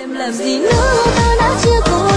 em làm gì nữa, ta đã chia côi.